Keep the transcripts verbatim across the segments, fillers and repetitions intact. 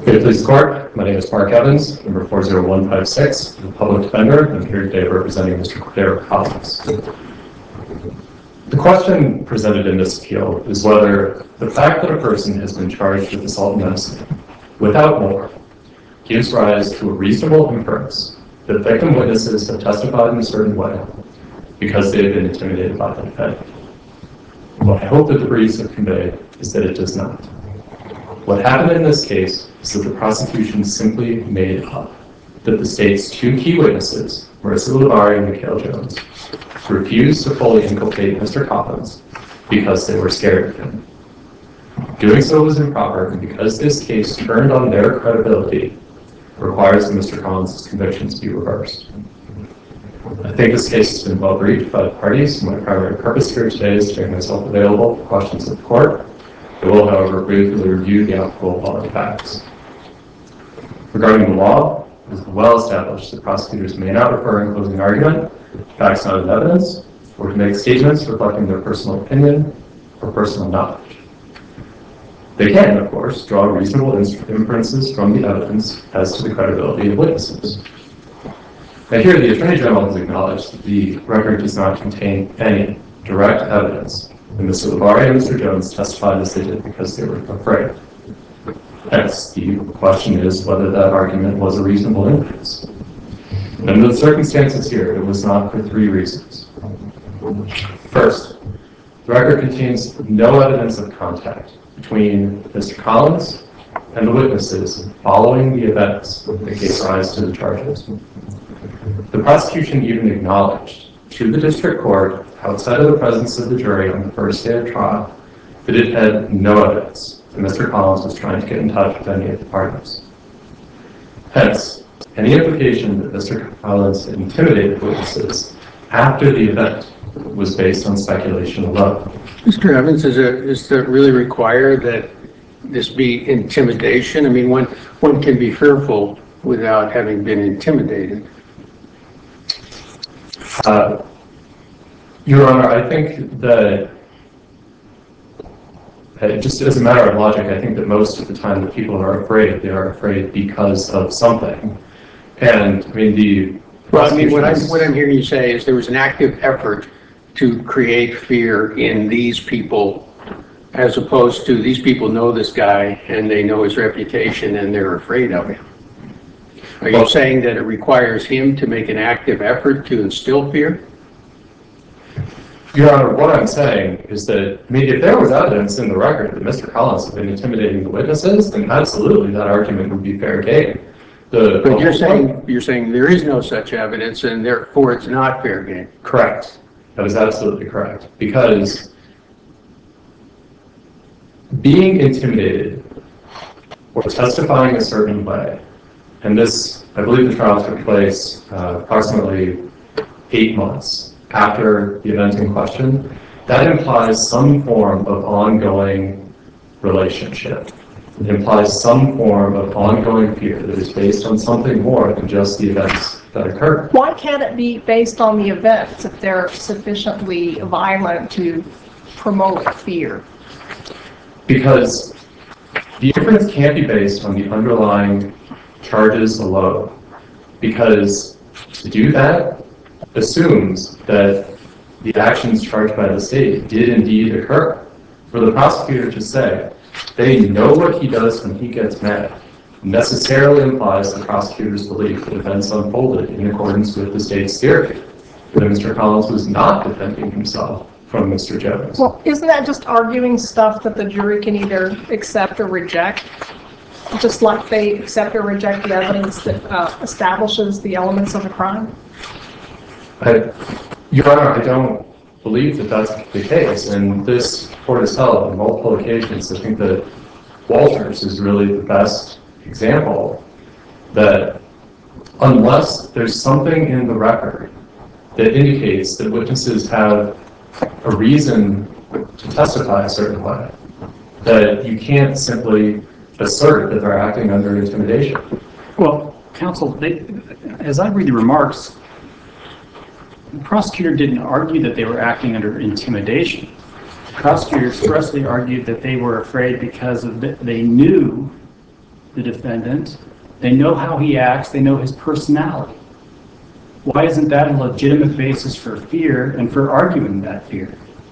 Good Police Court. My name is Mark Evans, number four zero one five six, I'm a public defender. I'm here today representing Mister Cordero Collins. The question presented in this appeal is whether the fact that a person has been charged with assault and menacing without more gives rise to a reasonable inference that victim witnesses have testified in a certain way because they have been intimidated by the defendant. What I hope that the briefs have conveyed is that it does not. What happened in this case is that the prosecution simply made up that the state's two key witnesses, Marissa Lavari and Mikhail Jones, refused to fully inculpate Mister Collins because they were scared of him. Doing so was improper, and because this case turned on their credibility, requires that Mister Collins' convictions be reversed. I think this case has been well briefed by the parties. My primary purpose here today is to make myself available for questions of the court. I will, however, briefly review the applicable law and facts. Regarding the law, it is well established that prosecutors may not refer in closing argument to facts not in evidence, or to make statements reflecting their personal opinion or personal knowledge. They can, of course, draw reasonable inferences from the evidence as to the credibility of witnesses. Now here, the Attorney General has acknowledged that the record does not contain any direct evidence that Mister Lavari and Mister Jones testified as they did because they were afraid. Hence, the question is whether that argument was a reasonable inference. And under the circumstances here, it was not for three reasons. First, the record contains no evidence of contact between Mister Collins and the witnesses following the events that gave rise to the charges. The prosecution even acknowledged to the district court, outside of the presence of the jury on the first day of trial, that it had no evidence that Mister Collins was trying to get in touch with any of the parties. Hence, any implication that Mister Collins intimidated witnesses after the event was based on speculation alone. Mister Evans, is it, is it really required that this be intimidation? I mean, one, one can be fearful without having been intimidated. Uh, Your Honor, I think that, uh, just as a matter of logic, I think that most of the time that people are afraid, they are afraid because of something. And, I mean, the... Well, I mean, what I'm, what I'm hearing you say is there was an active effort to create fear in these people, as opposed to these people know this guy and they know his reputation and they're afraid of him. Are you saying that it requires him to make an active effort to instill fear? Your Honor, what I'm saying is that, I mean, if there was evidence in the record that Mister Collins had been intimidating the witnesses, then absolutely that argument would be fair game. The, but you're saying, you're saying there is no such evidence and therefore it's not fair game. Correct. That is absolutely correct. Because being intimidated or testifying a certain way, and this, I believe the trial took place uh, approximately eight months after the event in question, that implies some form of ongoing relationship. It implies some form of ongoing fear that is based on something more than just the events that occurred. Why can't it be based on the events if they're sufficiently violent to promote fear? Because the inference can't be based on the underlying charges alone, because to do that assumes that the actions charged by the state did indeed occur. For the prosecutor to say they know what he does when he gets mad necessarily implies the prosecutor's belief that events unfolded in accordance with the state's theory that Mister Collins was not defending himself from Mister Jones. Well, isn't that just arguing stuff that the jury can either accept or reject? Just like they accept or reject the evidence that uh, establishes the elements of a crime? I, Your Honor, I don't believe that that's the case, and this court has held on multiple occasions. I think that Walters is really the best example that unless there's something in the record that indicates that witnesses have a reason to testify a certain way, that you can't simply assert that they're acting under intimidation. Well, counsel, they, as I read the remarks, the prosecutor didn't argue that they were acting under intimidation. The prosecutor expressly argued that they were afraid because of the, they knew the defendant. They know how he acts. They know his personality. Why isn't that a legitimate basis for fear and for arguing that fear?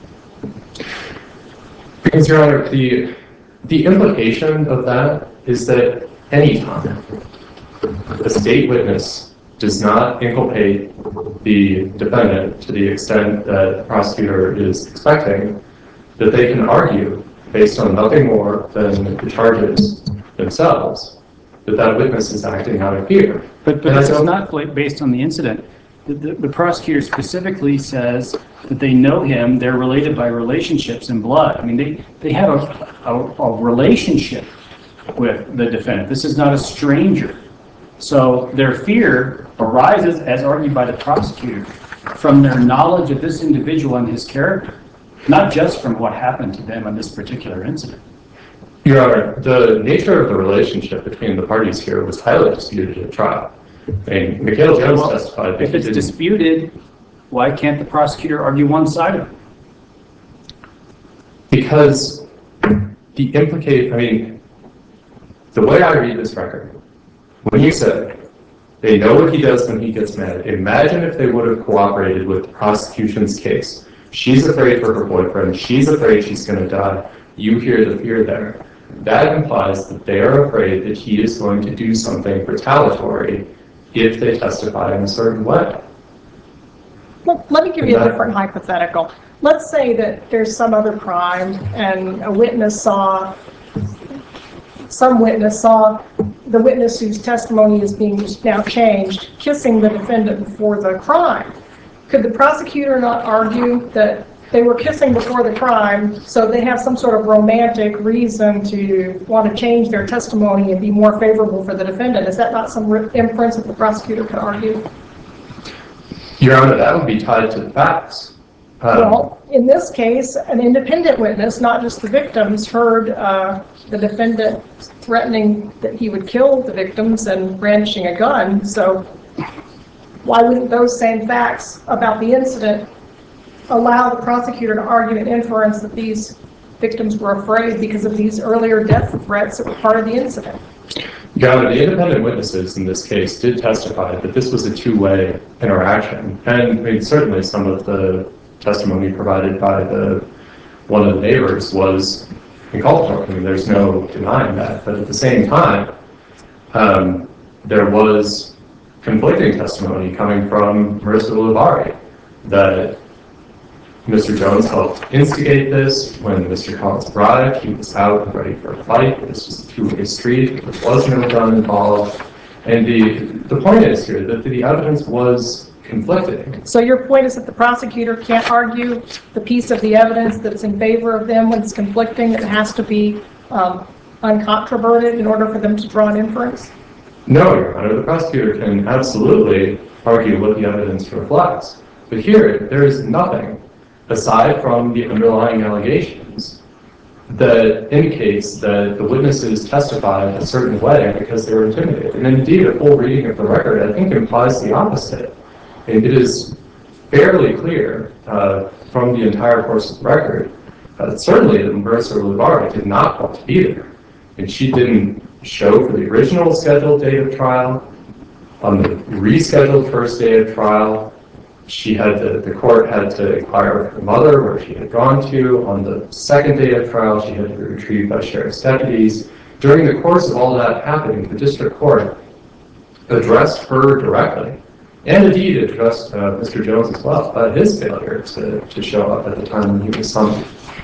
Because, Your Honor, the, the implication of that is that any time a state witness does not inculpate the defendant to the extent that the prosecutor is expecting, that they can argue, based on nothing more than the charges themselves, that that witness is acting out of fear. But, but this is not based on the incident. The, the, the prosecutor specifically says that they know him, they're related by relationships and blood. I mean, they, they have a, a, a relationship with the defendant. This is not a stranger. So their fear arises, as argued by the prosecutor, from their knowledge of this individual and his character, not just from what happened to them on this particular incident. Your Honor, the nature of the relationship between the parties here was highly disputed at trial. I mean, Mikhail Jones Well, testified that if he it's didn't- disputed, why can't the prosecutor argue one side of it? Because the implicate, I mean, the way I read this record, when you said they know what he does when he gets mad, imagine if they would have cooperated with the prosecution's case. She's afraid for her boyfriend. She's afraid she's going to die. You hear the fear there. That implies that they are afraid that he is going to do something retaliatory if they testify in a certain way. Let, let me give you a different hypothetical. Let's say that there's some other crime and a witness saw, some witness saw the witness whose testimony is being now changed kissing the defendant before the crime. Could the prosecutor not argue that they were kissing before the crime, so they have some sort of romantic reason to want to change their testimony and be more favorable for the defendant? Is that not some inference that the prosecutor could argue? Your Honor, that would be tied to the facts. Um, Well, in this case, an independent witness, not just the victims, heard uh, the defendant threatening that he would kill the victims and brandishing a gun. So why wouldn't those same facts about the incident allow the prosecutor to argue an inference that these victims were afraid because of these earlier death threats that were part of the incident? Your Honor, the independent witnesses in this case did testify that this was a two-way interaction. And I mean, certainly some of the testimony provided by the one of the neighbors was inculpatory. I mean, there's no denying that. But at the same time, um, there was conflicting testimony coming from Marissa Ulibarri that Mister Jones helped instigate this. When Mister Collins arrived, he was out and ready for a fight. It was just a two-way street. There was no gun involved. And the, the point is here that the evidence was conflicting. So your point is that the prosecutor can't argue the piece of the evidence that's in favor of them when it's conflicting, that it has to be um, uncontroverted in order for them to draw an inference? No, Your Honor, the prosecutor can absolutely argue what the evidence reflects. But here, there is nothing aside from the underlying allegations that indicates that the witnesses testified a certain way because they were intimidated. And indeed, a full reading of the record, I think, implies the opposite. It is fairly clear uh, from the entire course of the record, uh, certainly that Marissa Ulibarri did not want to be there. And she didn't show for the original scheduled date of trial. On the rescheduled first day of trial, she had to, the court had to inquire with her mother where she had gone to. On the second day of trial, she had to be retrieved by sheriff's deputies. During the course of all that happening, the district court addressed her directly, and indeed addressed uh, Mister Jones as well, about his failure to, to show up at the time when he was summoned.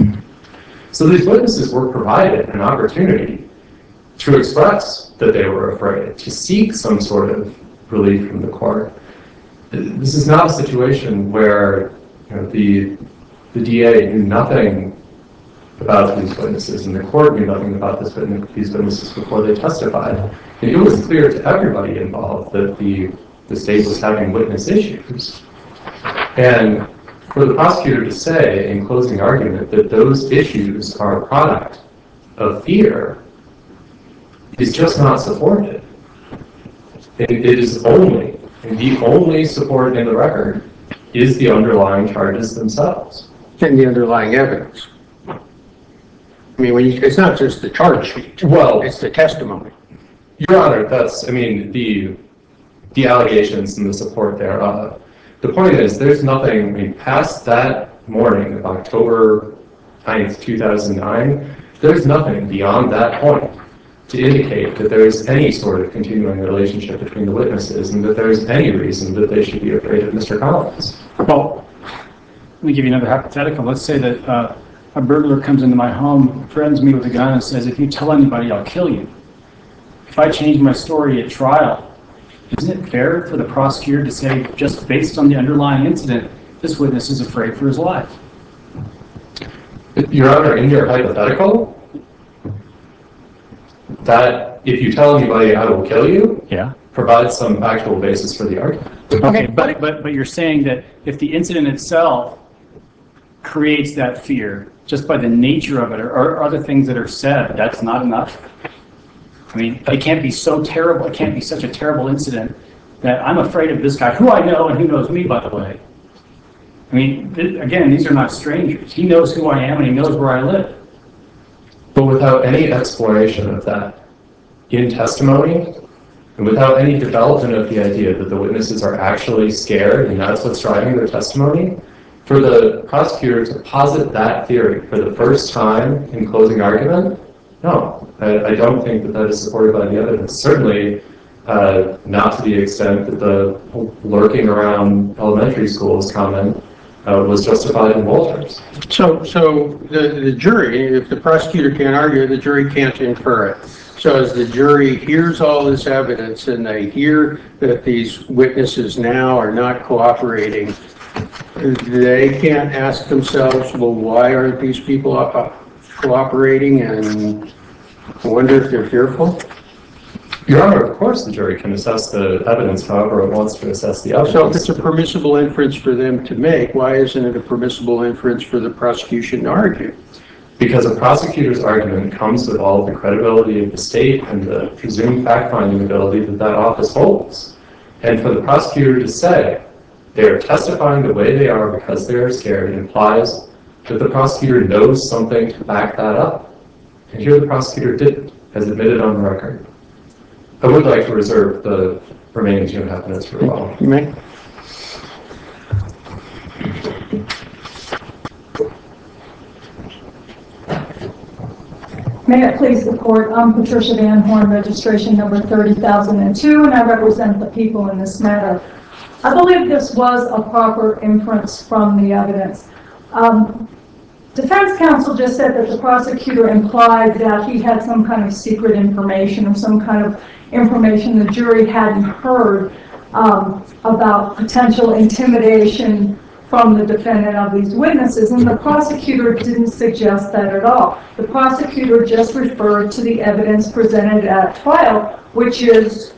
So these witnesses were provided an opportunity to express that they were afraid, to seek some sort of relief from the court. This is not a situation where you know, the, the D A knew nothing about these witnesses, and the court knew nothing about this, these witnesses before they testified. And it was clear to everybody involved that the, the state was having witness issues. And for the prosecutor to say in closing argument that those issues are a product of fear is just not supported. It, it is only, and the only support in the record is the underlying charges themselves. And the underlying evidence. I mean, when you, it's not just the charge sheet. Well, It's the testimony. Your Honor, that's, I mean, the the allegations and the support there. Uh, the point is, there's nothing, I mean, past that morning of October ninth, two thousand nine, there's nothing beyond that point to indicate that there is any sort of continuing relationship between the witnesses and that there is any reason that they should be afraid of Mister Collins. Well, let me give you another hypothetical. Let's say that uh, a burglar comes into my home, threatens me with a gun, and says, if you tell anybody, I'll kill you. If I change my story at trial, isn't it fair for the prosecutor to say, just based on the underlying incident, this witness is afraid for his life? Your Honor, in your hypothetical, that if you tell anybody I will kill you, Yeah. provides some factual basis for the argument. Okay, but, but, but you're saying that if the incident itself creates that fear, just by the nature of it, or, or other things that are said, that's not enough? I mean, it can't be so terrible, it can't be such a terrible incident that I'm afraid of this guy, who I know and who knows me, by the way. I mean, th- again, these are not strangers. He knows who I am and he knows where I live. But without any exploration of that in testimony, and without any development of the idea that the witnesses are actually scared and that's what's driving their testimony, for the prosecutor to posit that theory for the first time in closing argument, no, I, I don't think that that is supported by the evidence. Certainly uh, not to the extent that the lurking around elementary schools comment uh, was justified in Walters. So, so the, the jury, if the prosecutor can't argue, the jury can't infer it. So as the jury hears all this evidence and they hear that these witnesses now are not cooperating, they can't ask themselves, well, why aren't these people uh, cooperating, and wonder if they're fearful? Your Honor, of course the jury can assess the evidence however it wants to assess the evidence. So if it's a permissible inference for them to make, why isn't it a permissible inference for the prosecution to argue? Because a prosecutor's argument comes with all of the credibility of the state and the presumed fact-finding ability that that office holds. And for the prosecutor to say they are testifying the way they are because they are scared implies that the prosecutor knows something to back that up. And here the prosecutor didn't, as admitted on the record. I would like to reserve the remaining two and a half minutes for rebuttal. You may. May it please the court, I'm Patricia Van Horn, registration number thirty thousand two, and I represent the people in this matter. I believe this was a proper inference from the evidence. Um, Defense counsel just said that the prosecutor implied that he had some kind of secret information or some kind of information the jury hadn't heard um, about potential intimidation from the defendant of these witnesses, and the prosecutor didn't suggest that at all. The prosecutor just referred to the evidence presented at trial, which is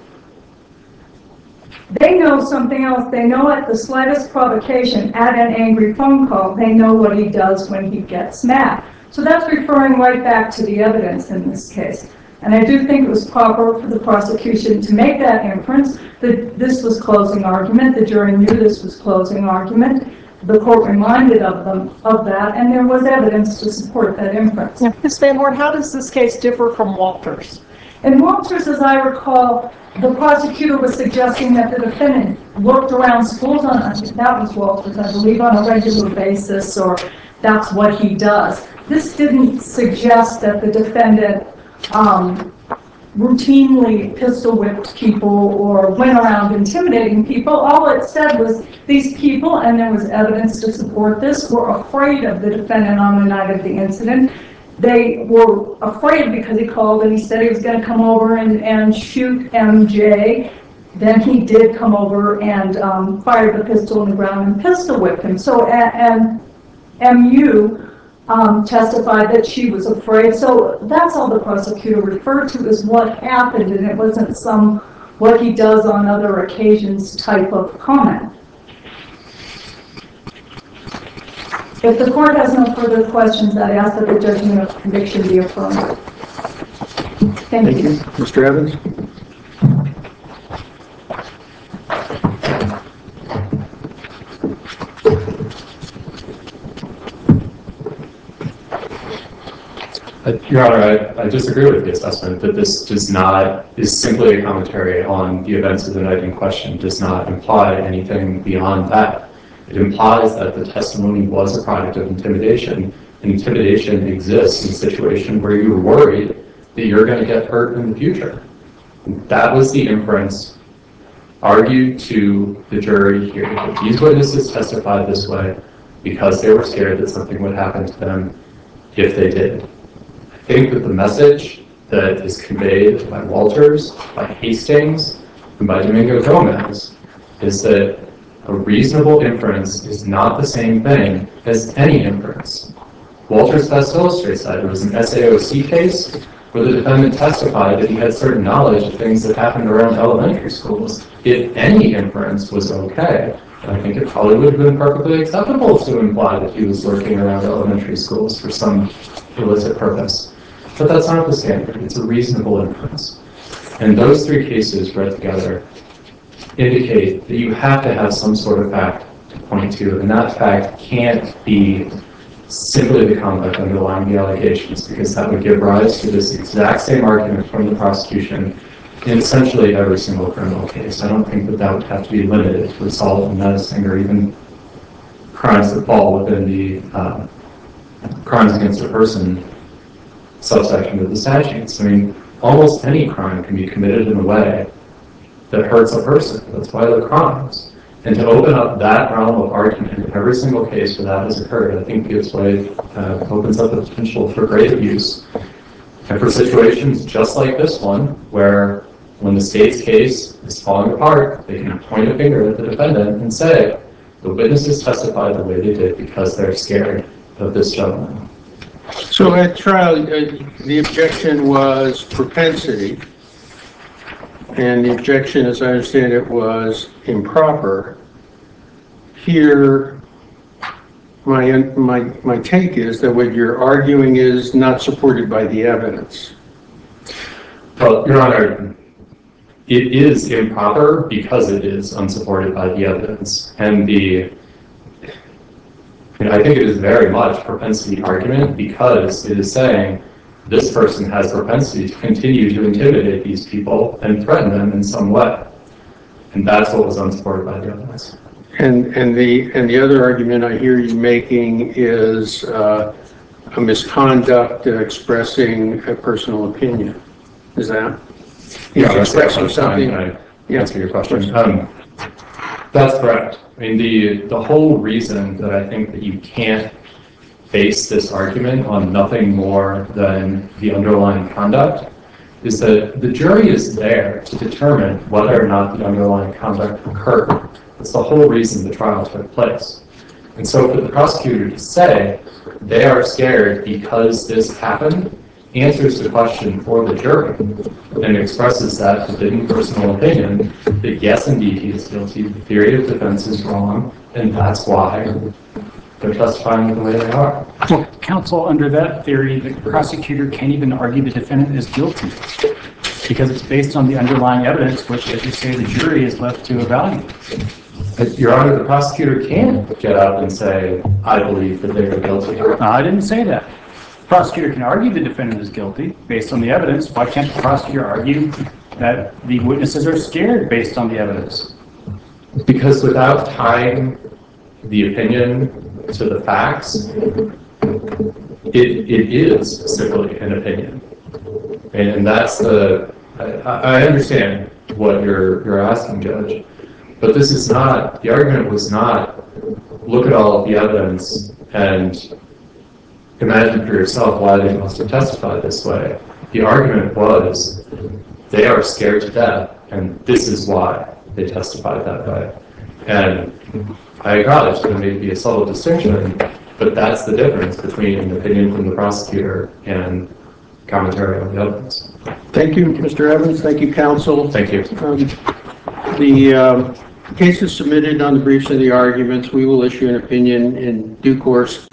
they know something else. They know at the slightest provocation, at an angry phone call, they know what he does when he gets mad. So that's referring right back to the evidence in this case. And I do think it was proper for the prosecution to make that inference that this was closing argument. The jury knew this was closing argument. The court reminded of them of that, and there was evidence to support that inference. Yeah. Miz Van Horn, how does this case differ from Walters? In Walters, as I recall, the prosecutor was suggesting that the defendant looked around schools on, that was Walters, I believe, on a regular basis, or that's what he does. This didn't suggest that the defendant um, routinely pistol whipped people or went around intimidating people. All it said was these people, and there was evidence to support this, were afraid of the defendant on the night of the incident. They were afraid because he called and he said he was going to come over and, and shoot M J. Then he did come over and um, fired the pistol in the ground and pistol whipped him. So, and M U um, testified that she was afraid. So that's all the prosecutor referred to as what happened, and it wasn't some what he does on other occasions type of comment. If the court has no further questions, I ask that the judgment of conviction be affirmed. Thank, Thank you. you. Mister Evans? Uh, Your Honor, I, I disagree with the assessment that this does not, is simply a commentary on the events of the night in question, does not imply anything beyond that. It implies that the testimony was a product of intimidation. Intimidation exists in a situation where you're worried that you're going to get hurt in the future. That was the inference argued to the jury here. That these witnesses testified this way because they were scared that something would happen to them if they did. I think that the message that is conveyed by Walters, by Hastings, and by Domingo Gomez is that a reasonable inference is not the same thing as any inference. Walters best illustrates that. It was an S A O C case where the defendant testified that he had certain knowledge of things that happened around elementary schools. If any inference was okay, I think it probably would have been perfectly acceptable to imply that he was lurking around elementary schools for some illicit purpose. But that's not the standard. It's a reasonable inference. And those three cases read together indicate that you have to have some sort of fact to point to, and that fact can't be simply the conduct underlying the allegations, because that would give rise to this exact same argument from the prosecution in essentially every single criminal case. I don't think that that would have to be limited to assault and menacing or even crimes that fall within the uh, crimes against a person subsection of the statutes. I mean, almost any crime can be committed in a way that hurts a person. That's why they're crimes. And to open up that realm of argument in every single case where that has occurred, I think gives way, uh, opens up the potential for great abuse. And for situations just like this one, where when the state's case is falling apart, they can point a finger at the defendant and say, the witnesses testified the way they did because they're scared of this gentleman. So at trial, uh, the objection was propensity, and the objection, as I understand it, was improper. Here, my, my, my take is that what you're arguing is not supported by the evidence. Well, Your Honor, it is improper because it is unsupported by the evidence. And the, you know, I think it is very much propensity argument because it is saying this person has propensity to continue to intimidate these people and threaten them in some way. And that's what was unsupported by the evidence. And, and, the, and the other argument I hear you making is uh, a misconduct uh, expressing a personal opinion. Is that? Yeah, He's expressing something. Can I yeah. answer your question? Um, that's correct. I mean, the, the whole reason that I think that you can't base this argument on nothing more than the underlying conduct is that the jury is there to determine whether or not the underlying conduct occurred. That's the whole reason the trial took place. And so for the prosecutor to say they are scared because this happened answers the question for the jury and expresses that within personal opinion that yes, indeed, he is guilty. The theory of defense is wrong, and that's why they're testifying the way they are. Well, counsel, under that theory, the prosecutor can't even argue the defendant is guilty because it's based on the underlying evidence, which, as you say, the jury is left to evaluate. Your Honor, the prosecutor can get up and say, I believe that they are guilty. No, I didn't say that. The prosecutor can argue the defendant is guilty based on the evidence. Why can't the prosecutor argue that the witnesses are scared based on the evidence? Because without tying the opinion to the facts, it, it is simply an opinion. And that's the, I, I understand what you're, you're asking, Judge, but this is not, the argument was not, look at all of the evidence and imagine for yourself why they must have testified this way. The argument was, they are scared to death, and this is why they testified that way. And I acknowledge there may be a subtle distinction, but that's the difference between an opinion from the prosecutor and commentary on the evidence. Thank you, Mister Evans. Thank you, counsel. Thank you. Um, the um, case is submitted on the briefs and the arguments. We will issue an opinion in due course.